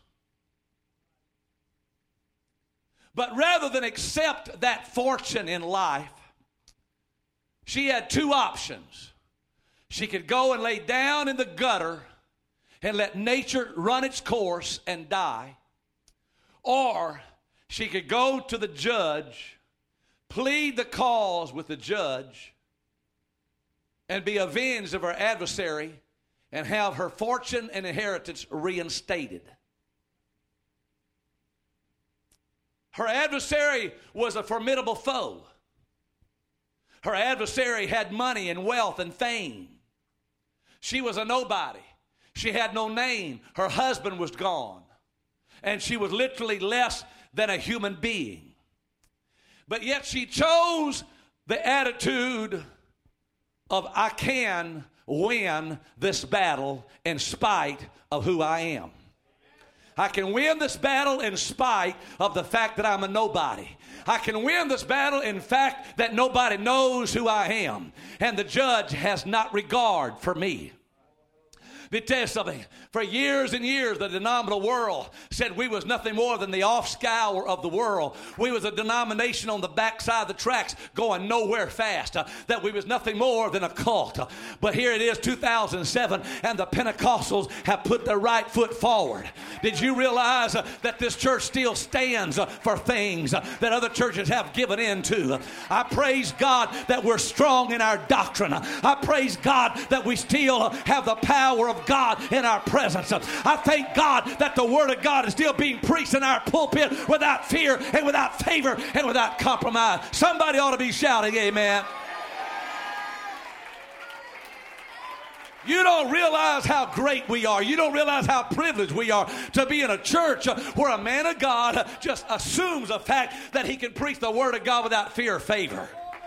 But rather than accept that fortune in life, she had two options. She could go and lay down in the gutter and let nature run its course and die. Or she could go to the judge, plead the cause with the judge, and be avenged of her adversary and have her fortune and inheritance reinstated. Her adversary was a formidable foe. Her adversary had money and wealth and fame. She was a nobody. She had no name. Her husband was gone. And she was literally less than a human being. But yet she chose the attitude of, I can win this battle in spite of who I am. I can win this battle in spite of the fact that I'm a nobody. I can win this battle in fact that nobody knows who I am. And the judge has not regard for me. Let me tell you something. For years and years, the denominational world said we was nothing more than the off-scour of the world. We was a denomination on the backside of the tracks going nowhere fast. That we was nothing more than a cult. But here it is, 2007, and the Pentecostals have put their right foot forward. Did you realize that this church still stands for things that other churches have given in to? I praise God that we're strong in our doctrine. I praise God that we still have the power of God in our presence. I thank God that the Word of God is still being preached in our pulpit without fear and without favor and without compromise. Somebody ought to be shouting amen. You don't realize how great we are. You don't realize how privileged we are to be in a church where a man of God just assumes the fact that he can preach the Word of God without fear or favor.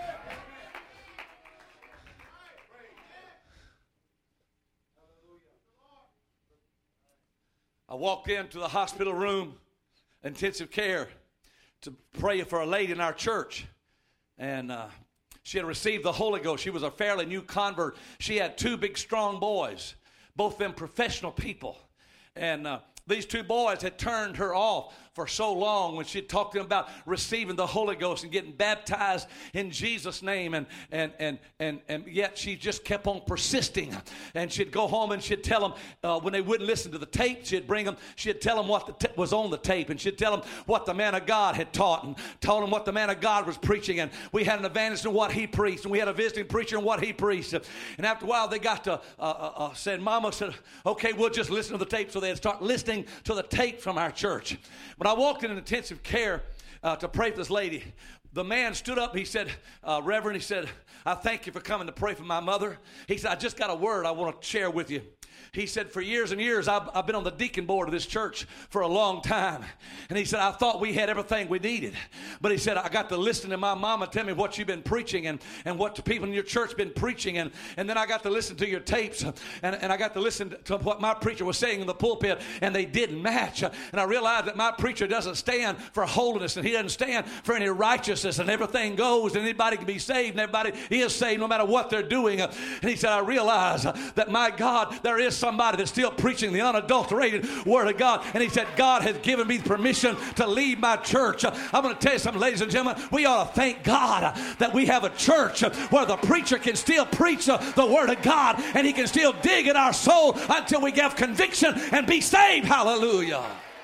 I walked into the hospital room, intensive care, to pray for a lady in our church. And she had received the Holy Ghost. She was a fairly new convert. She had two big, strong boys, both of them professional people. And these two boys had turned her off for so long when she talked to them about receiving the Holy Ghost and getting baptized in Jesus' name. And yet she just kept on persisting. And she'd go home and she'd tell them, when they wouldn't listen to the tape, she'd bring them, she'd tell them what was on the tape. And she'd tell them what the man of God had taught and told them what the man of God was preaching. And we had an evangelist in what he preached. And we had a visiting preacher in what he preached. And after a while, they got to, Mama said, okay, we'll just listen to the tape. So they'd start listening to the tape from our church. When I walked in intensive care to pray for this lady, the man stood up. He said, Reverend, he said, I thank you for coming to pray for my mother. He said, I just got a word I want to share with you. He said, for years and years, I've been on the deacon board of this church for a long time. And he said, I thought we had everything we needed. But he said, I got to listen to my mama tell me what you've been preaching and what the people in your church been preaching. And then I got to listen to your tapes. And I got to listen to what my preacher was saying in the pulpit. And they didn't match. And I realized that my preacher doesn't stand for holiness. And he doesn't stand for any righteousness. And everything goes. And anybody can be saved. And everybody is saved no matter what they're doing. And he said, I realize that, my God, there is somebody that's still preaching the unadulterated Word of God. And he said, God has given me permission to lead my church. I'm going to tell you something, ladies and gentlemen. We ought to thank God that we have a church where the preacher can still preach the Word of God, and he can still dig in our soul until we have conviction and be saved. Hallelujah.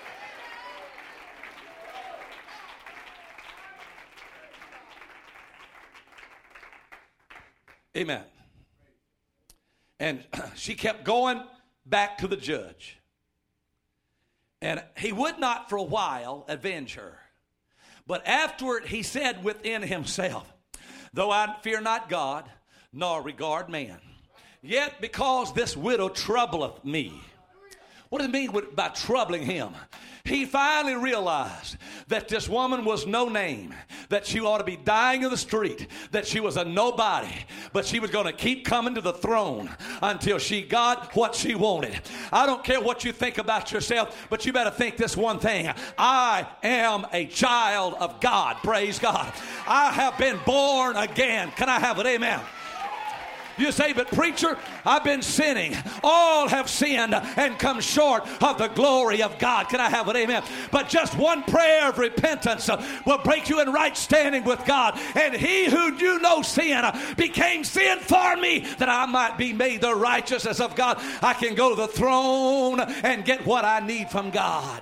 Amen. And she kept going back to the judge. And he would not for a while avenge her. But afterward he said within himself, though I fear not God, nor regard man, yet because this widow troubleth me. What does it mean by troubling him? He finally realized that this woman was no name, that she ought to be dying in the street, that she was a nobody, but she was going to keep coming to the throne until she got what she wanted. I don't care what you think about yourself, but you better think this one thing. I am a child of God. Praise God. I have been born again. Can I have it? Amen. You say, but preacher, I've been sinning. All have sinned and come short of the glory of God. Can I have it? Amen. But just one prayer of repentance will break you in right standing with God. And he who knew no sin became sin for me, that I might be made the righteousness of God. I can go to the throne and get what I need from God.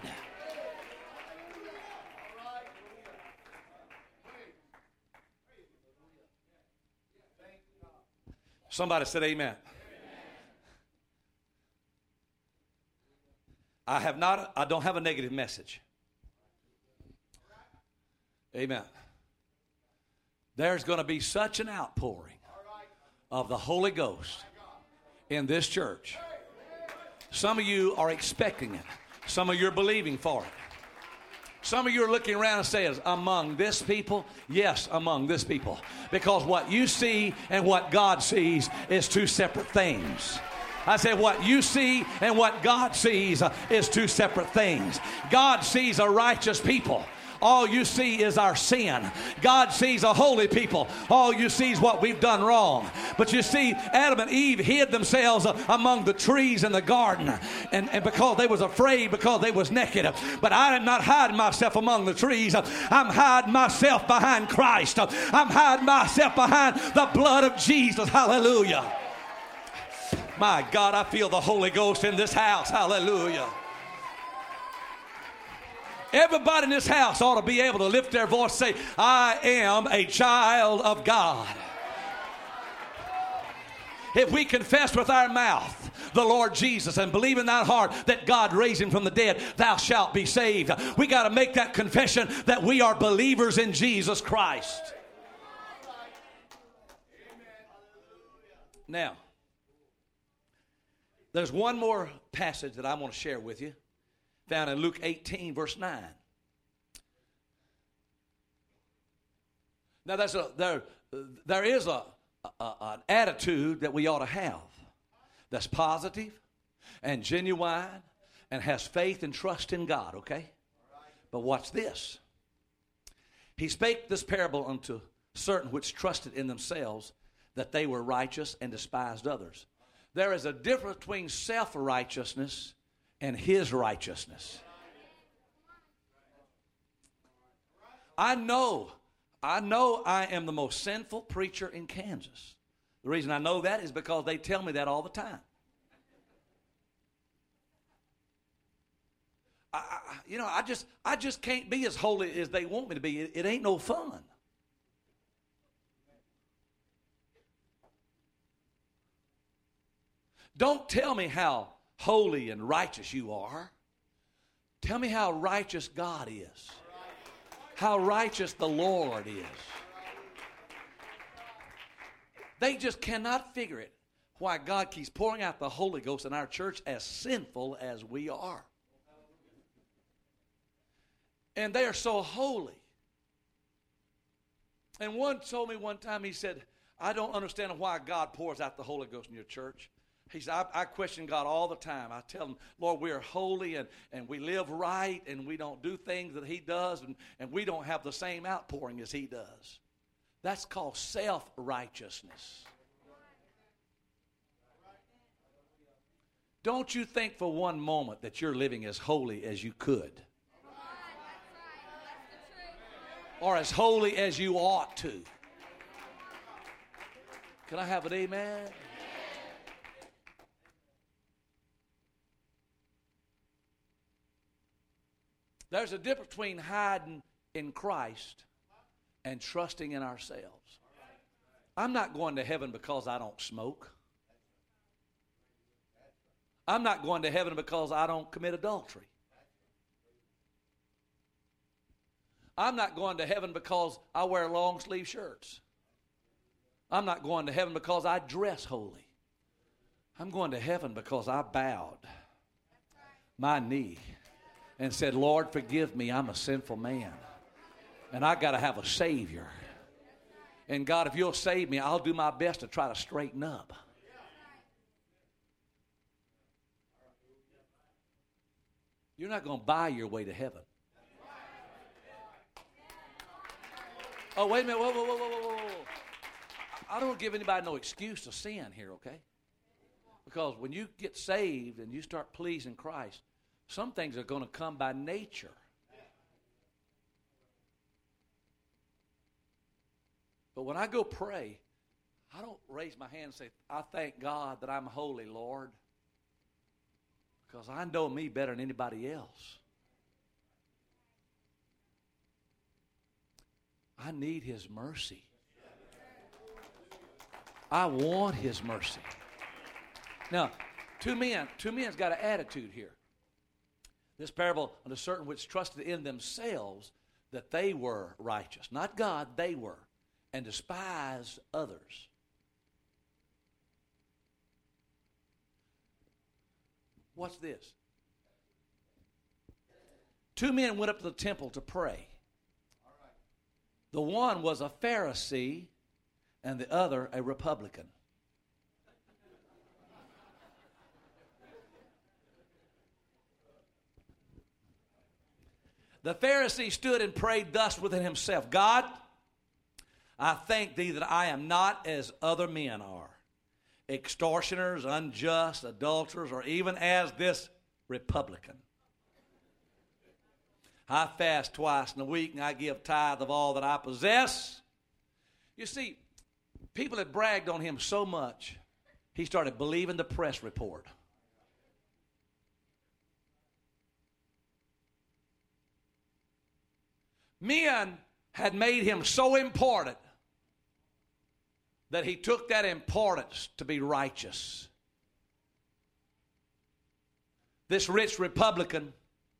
Somebody said amen. I don't have a negative message. Amen. There's going to be such an outpouring of the Holy Ghost in this church. Some of you are expecting it. Some of you are believing for it. Some of you are looking around and saying, among this people? Yes, among this people. Because what you see and what God sees is two separate things. I said what you see and what God sees is two separate things. God sees a righteous people. All you see is our sin. God sees a holy people. All you see is what we've done wrong. But you see, Adam and Eve hid themselves among the trees in the garden. And because they was afraid, because they was naked. But I am not hiding myself among the trees. I'm hiding myself behind Christ. I'm hiding myself behind the blood of Jesus. Hallelujah. My God, I feel the Holy Ghost in this house. Hallelujah. Everybody in this house ought to be able to lift their voice and say, I am a child of God. If we confess with our mouth the Lord Jesus and believe in thy heart that God raised him from the dead, thou shalt be saved. We got to make that confession that we are believers in Jesus Christ. Now, there's one more passage that I want to share with you, found in Luke 18, verse 9. Now, there is an attitude that we ought to have that's positive and genuine and has faith and trust in God, okay? But watch this. He spake this parable unto certain which trusted in themselves that they were righteous and despised others. There is a difference between self-righteousness and his righteousness. I know I am the most sinful preacher in Kansas. The reason I know that is because they tell me that all the time. I just can't be as holy as they want me to be. It ain't no fun. Don't tell me how holy and righteous you are. Tell me how righteous God is. How righteous the Lord is. They just cannot figure it why God keeps pouring out the Holy Ghost in our church as sinful as we are. And they are so holy. And one told me one time, he said, I don't understand why God pours out the Holy Ghost in your church. He said, I question God all the time. I tell him, Lord, we are holy and we live right and we don't do things that he does and we don't have the same outpouring as he does. That's called self-righteousness. Don't you think for one moment that you're living as holy as you could. Or as holy as you ought to. Can I have an amen? There's a difference between hiding in Christ and trusting in ourselves. I'm not going to heaven because I don't smoke. I'm not going to heaven because I don't commit adultery. I'm not going to heaven because I wear long sleeve shirts. I'm not going to heaven because I dress holy. I'm going to heaven because I bowed my knee and said, Lord, forgive me. I'm a sinful man. And I got to have a Savior. And God, if you'll save me, I'll do my best to try to straighten up. You're not going to buy your way to heaven. Oh, wait a minute. Whoa. I don't give anybody no excuse to sin here, okay? Because when you get saved and you start pleasing Christ, some things are going to come by nature. But when I go pray, I don't raise my hand and say, I thank God that I'm holy, Lord, because I know me better than anybody else. I need His mercy. I want His mercy. Now, two men's got an attitude here. This parable of a certain which trusted in themselves that they were righteous. Not God, they were. And despised others. What's this? Two men went up to the temple to pray. The one was a Pharisee and the other a Republican. The Pharisee stood and prayed thus within himself, God, I thank thee that I am not as other men are, extortioners, unjust, adulterers, or even as this Republican. I fast twice in a week, and I give tithe of all that I possess. You see, people had bragged on him so much, he started believing the press report. Men had made him so important that he took that importance to be righteous. This rich Republican,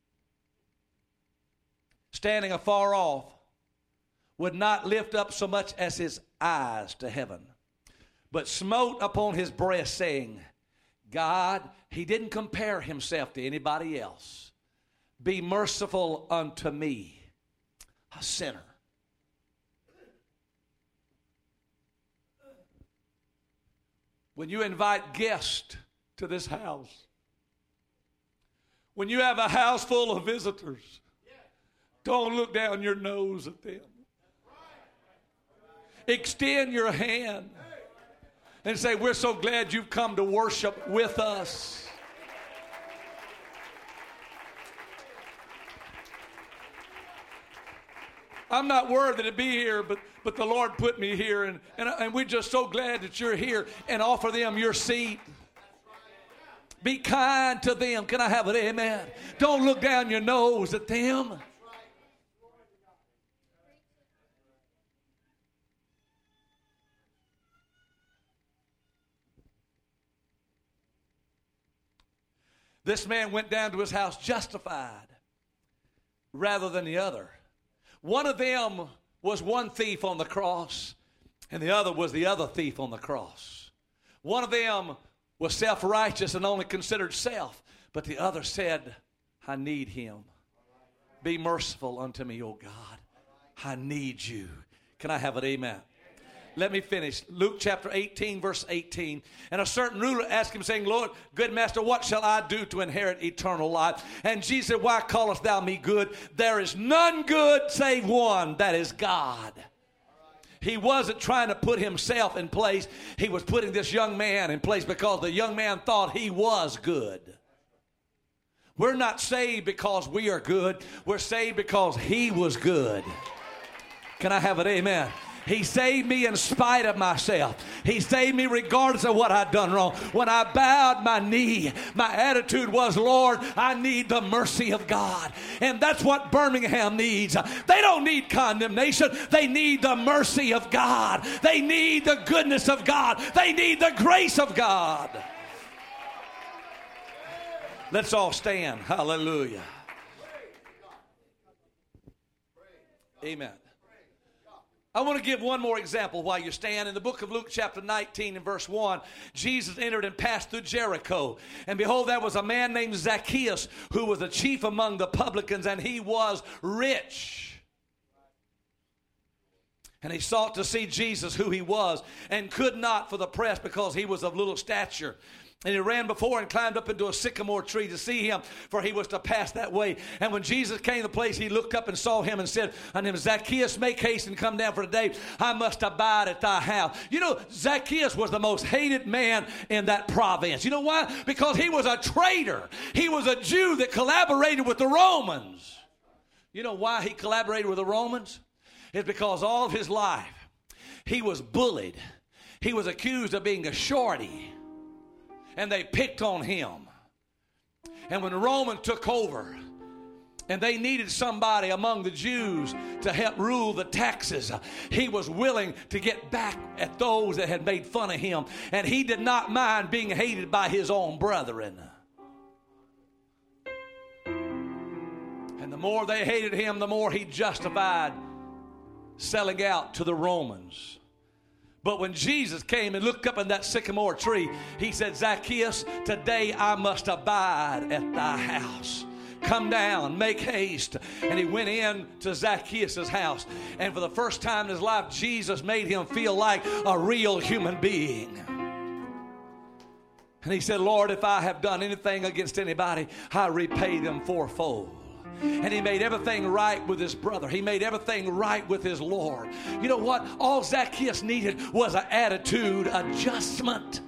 standing afar off, would not lift up so much as his eyes to heaven, but smote upon his breast, saying, God, he didn't compare himself to anybody else. Be merciful unto me, a sinner. When you invite guests to this house, when you have a house full of visitors, don't look down your nose at them. Extend your hand and say, we're so glad you've come to worship with us. I'm not worthy to be here, but the Lord put me here, and we're just so glad that you're here, and offer them your seat. Be kind to them. Can I have it? Amen. Don't look down your nose at them. This man went down to his house justified rather than the other. One of them was one thief on the cross, and the other was the other thief on the cross. One of them was self-righteous and only considered self, but the other said, I need him. Be merciful unto me, O God. I need you. Can I have it? Amen. Let me finish. Luke chapter 18, verse 18. And a certain ruler asked him, saying, Lord, good master, what shall I do to inherit eternal life? And Jesus said, why callest thou me good? There is none good save one, that is God. He wasn't trying to put himself in place. He was putting this young man in place because the young man thought he was good. We're not saved because we are good. We're saved because he was good. Can I have it? Amen. He saved me in spite of myself. He saved me regardless of what I'd done wrong. When I bowed my knee, my attitude was, Lord, I need the mercy of God. And that's what Birmingham needs. They don't need condemnation. They need the mercy of God. They need the goodness of God. They need the grace of God. Let's all stand. Hallelujah. Amen. I want to give one more example while you stand. In the book of Luke chapter 19 and verse 1, Jesus entered and passed through Jericho. And behold, there was a man named Zacchaeus who was the chief among the publicans, and he was rich. And he sought to see Jesus, who he was, and could not for the press, because he was of little stature. And he ran before and climbed up into a sycamore tree to see him, for he was to pass that way. And when Jesus came to the place, he looked up and saw him and said unto him, Zacchaeus, make haste and come down, for today I must abide at thy house. You know, Zacchaeus was the most hated man in that province. You know why? Because he was a traitor. He was a Jew that collaborated with the Romans. You know why he collaborated with the Romans? It's because all of his life he was bullied. He was accused of being a shorty. And they picked on him. And when the Romans took over and they needed somebody among the Jews to help rule the taxes, he was willing to get back at those that had made fun of him. And he did not mind being hated by his own brethren. And the more they hated him, the more he justified selling out to the Romans. But when Jesus came and looked up in that sycamore tree, he said, Zacchaeus, today I must abide at thy house. Come down, make haste. And he went in to Zacchaeus' house. And for the first time in his life, Jesus made him feel like a real human being. And he said, Lord, if I have done anything against anybody, I repay them fourfold. And he made everything right with his brother. He made everything right with his Lord. You know what? All Zacchaeus needed was an attitude adjustment.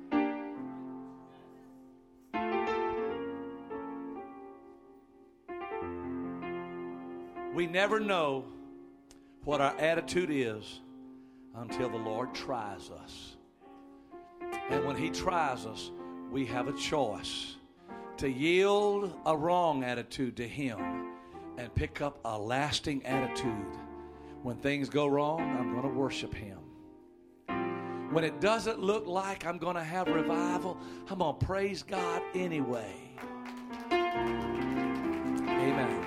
We never know what our attitude is until the Lord tries us. And when he tries us, we have a choice to yield a wrong attitude to him and pick up a lasting attitude. When things go wrong, I'm going to worship him. When it doesn't look like I'm going to have revival, I'm going to praise God anyway. Amen.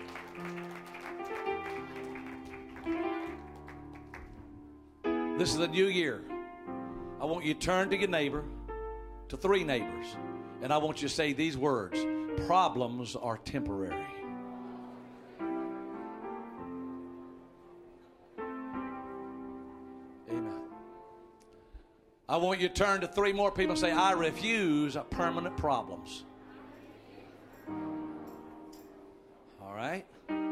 This is a new year. I want you to turn to your neighbor, to 3 neighbors. And I want you to say these words: problems are temporary. Amen. I want you to turn to 3 more people and say, I refuse permanent problems. All right?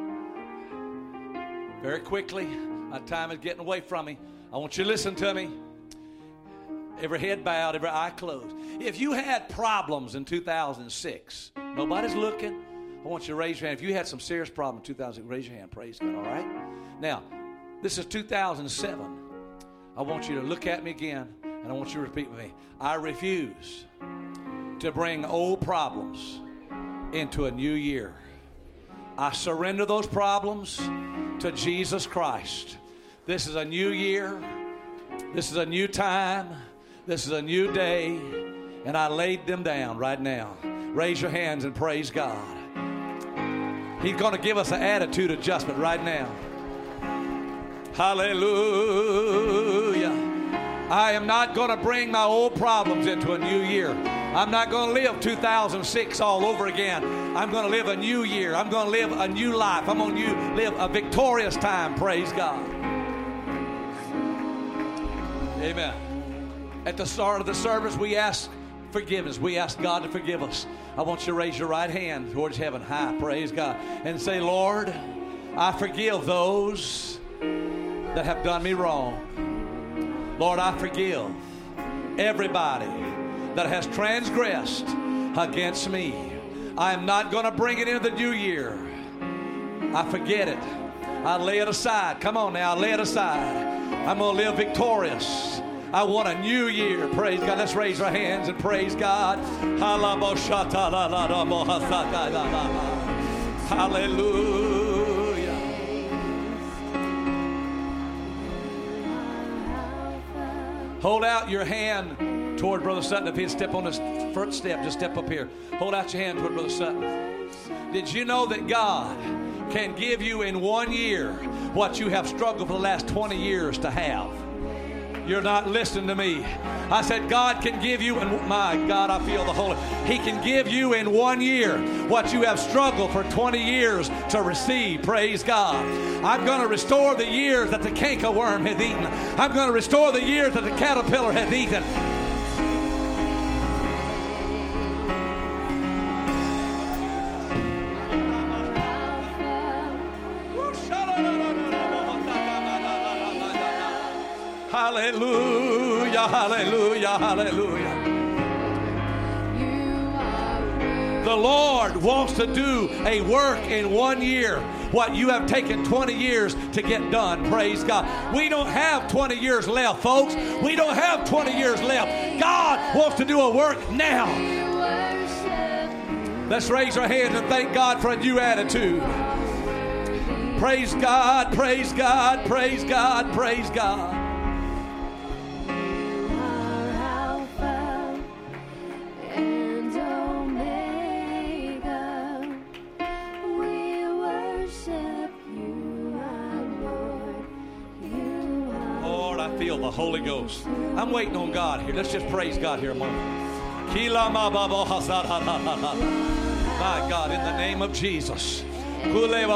Very quickly, my time is getting away from me. I want you to listen to me. Every head bowed, every eye closed. If you had problems in 2006, nobody's looking, I want you to raise your hand. If you had some serious problem in 2006, raise your hand. Praise God, all right? Now, this is 2007. I want you to look at me again, and I want you to repeat with me. I refuse to bring old problems into a new year. I surrender those problems to Jesus Christ. This is a new year. This is a new time. This is a new day, and I laid them down right now. Raise your hands and praise God. He's going to give us an attitude adjustment right now. Hallelujah. I am not going to bring my old problems into a new year. I'm not going to live 2006 all over again. I'm going to live a new year. I'm going to live a new life. I'm going to live a victorious time. Praise God. Amen. At the start of the service, we ask forgiveness. We ask God to forgive us. I want you to raise your right hand towards heaven high, praise God, and say, Lord, I forgive those that have done me wrong. Lord, I forgive everybody that has transgressed against me. I am not going to bring it into the new year. I forget it. I lay it aside. Come on now, I lay it aside. I'm going to live victorious. I want a new year. Praise God. Let's raise our hands and praise God. Hallelujah. Hold out your hand toward Brother Sutton. If he'd step on this first step, just step up here. Hold out your hand toward Brother Sutton. Did you know that God can give you in 1 year what you have struggled for the last 20 years to have. You're not listening to me. I said God can give you, and my God, I feel the Holy. He can give you in 1 year what you have struggled for 20 years to receive. Praise God. I'm going to restore the years that the cankerworm hath eaten. I'm going to restore the years that the caterpillar hath eaten. Hallelujah, hallelujah, hallelujah. The Lord wants to do a work in 1 year what you have taken 20 years to get done. Praise God. We don't have 20 years left, folks. We don't have 20 years left. God wants to do a work now. Let's raise our hands and thank God for a new attitude. Praise God, praise God, praise God, praise God. Feel the Holy Ghost. I'm waiting on God here. Let's just praise God here a moment. My God, in the name of Jesus. In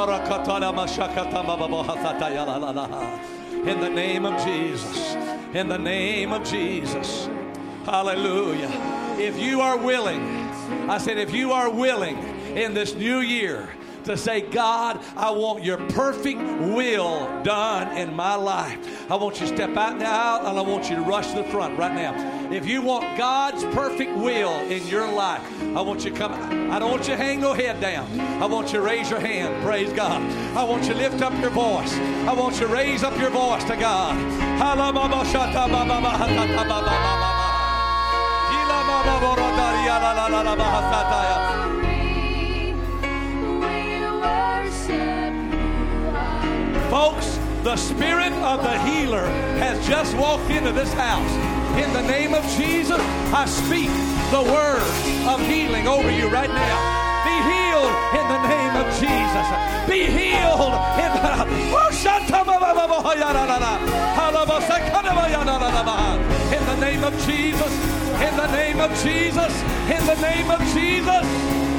the name of Jesus. In the name of Jesus. Hallelujah. If you are willing, I said, if you are willing in this new year to say, God, I want your perfect will done in my life. I want you to step out in the aisle and I want you to rush to the front right now. If you want God's perfect will in your life, I want you to come. I don't want you to hang your head down. I want you to raise your hand. Praise God. I want you to lift up your voice. I want you to raise up your voice to God. Folks, the spirit of the healer has just walked into this house. In the name of Jesus, I speak the word of healing over you right now. Be healed in the name of Jesus. Be healed in the name of Jesus. In the name of Jesus. In the name of Jesus.